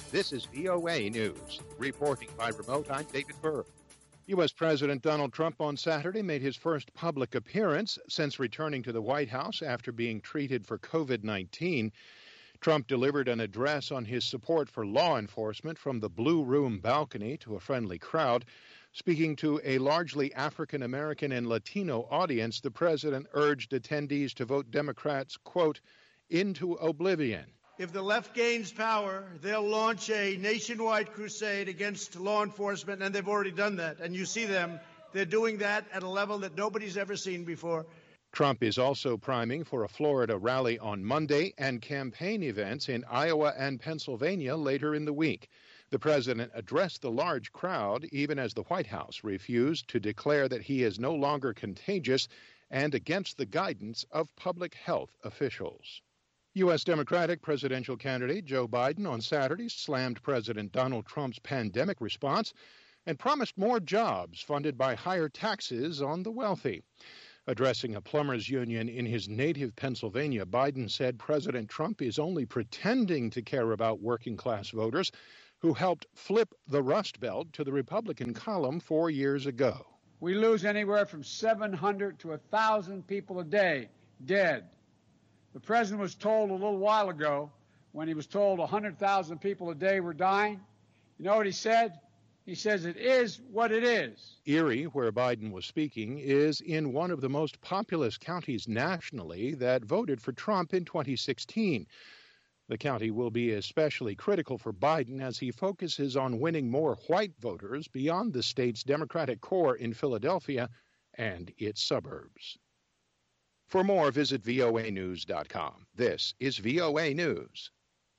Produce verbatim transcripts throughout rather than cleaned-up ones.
This is V O A News. Reporting by remote, I'm David Burr. U S. President Donald Trump on Saturday made his first public appearance since returning to the White House after being treated for covid nineteen. Trump delivered an address on his support for law enforcement from the Blue Room balcony to a friendly crowd. Speaking to a largely African American and Latino audience, the president urged attendees to vote Democrats, quote, into oblivion. If the left gains power, they'll launch a nationwide crusade against law enforcement, and they've already done that. And you see them. They're doing that at a level that nobody's ever seen before. Trump is also priming for a Florida rally on Monday and campaign events in Iowa and Pennsylvania later in the week. The president addressed the large crowd even as the White House refused to declare that he is no longer contagious and against the guidance of public health officials. U S. Democratic presidential candidate Joe Biden on Saturday slammed President Donald Trump's pandemic response and promised more jobs funded by higher taxes on the wealthy. Addressing a plumbers union in his native Pennsylvania, Biden said President Trump is only pretending to care about working-class voters who helped flip the Rust Belt to the Republican column four years ago. We lose anywhere from seven hundred to one thousand people a day dead. The president was told a little while ago, when he was told one hundred thousand people a day were dying, you know what he said? He says it is what it is. Erie, where Biden was speaking, is in one of the most populous counties nationally that voted for Trump in twenty sixteen. The county will be especially critical for Biden as he focuses on winning more white voters beyond the state's Democratic core in Philadelphia and its suburbs. For more, visit V O A news dot com. This is V O A News.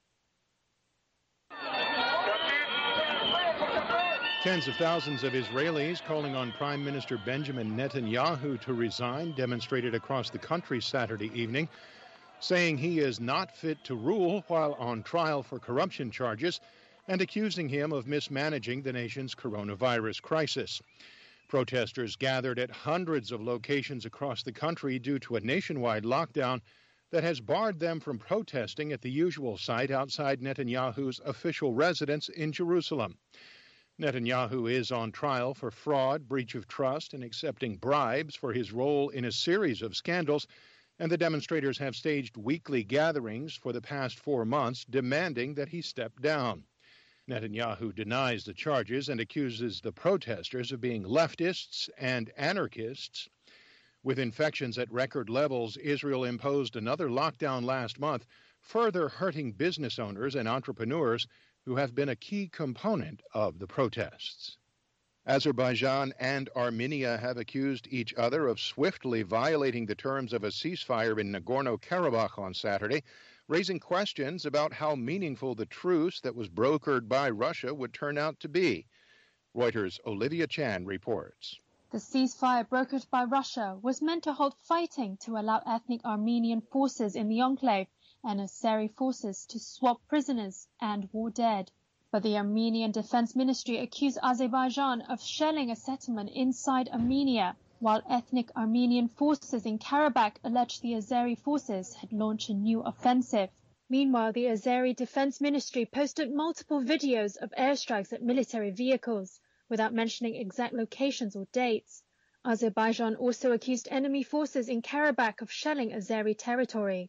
Tens of thousands of Israelis calling on Prime Minister Benjamin Netanyahu to resign demonstrated across the country Saturday evening, saying he is not fit to rule while on trial for corruption charges and accusing him of mismanaging the nation's coronavirus crisis. Protesters gathered at hundreds of locations across the country due to a nationwide lockdown that has barred them from protesting at the usual site outside Netanyahu's official residence in Jerusalem. Netanyahu is on trial for fraud, breach of trust, and accepting bribes for his role in a series of scandals, and the demonstrators have staged weekly gatherings for the past four months demanding that he step down. Netanyahu denies the charges and accuses the protesters of being leftists and anarchists. With infections at record levels, Israel imposed another lockdown last month, further hurting business owners and entrepreneurs who have been a key component of the protests. Azerbaijan and Armenia have accused each other of swiftly violating the terms of a ceasefire in Nagorno-Karabakh on Saturday, raising questions about how meaningful the truce that was brokered by Russia would turn out to be. Reuters' Olivia Chan reports. The ceasefire brokered by Russia was meant to halt fighting to allow ethnic Armenian forces in the enclave and Azeri forces to swap prisoners and war dead. But the Armenian Defense Ministry accused Azerbaijan of shelling a settlement inside Armenia, while ethnic Armenian forces in Karabakh alleged the Azeri forces had launched a new offensive. Meanwhile, the Azeri Defense Ministry posted multiple videos of airstrikes at military vehicles, without mentioning exact locations or dates. Azerbaijan also accused enemy forces in Karabakh of shelling Azeri territory.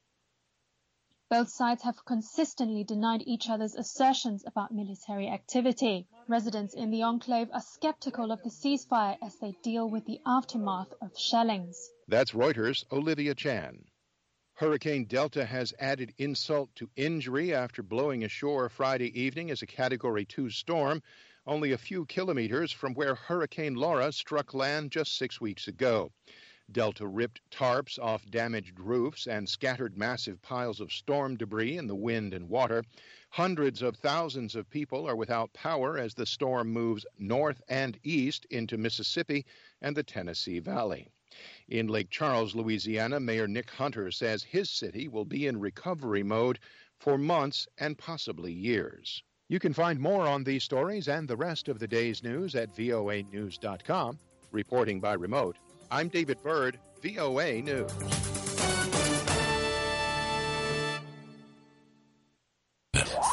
Both sides have consistently denied each other's assertions about military activity. Residents in the enclave are skeptical of the ceasefire as they deal with the aftermath of shellings. That's Reuters' Olivia Chan. Hurricane Delta has added insult to injury after blowing ashore Friday evening as a Category two storm, only a few kilometers from where Hurricane Laura struck land just six weeks ago. Delta ripped tarps off damaged roofs and scattered massive piles of storm debris in the wind and water. Hundreds of thousands of people are without power as the storm moves north and east into Mississippi and the Tennessee Valley. In Lake Charles, Louisiana, Mayor Nick Hunter says his city will be in recovery mode for months and possibly years. You can find more on these stories and the rest of the day's news at V O A news dot com. Reporting by remote, I'm David Byrd, V O A News.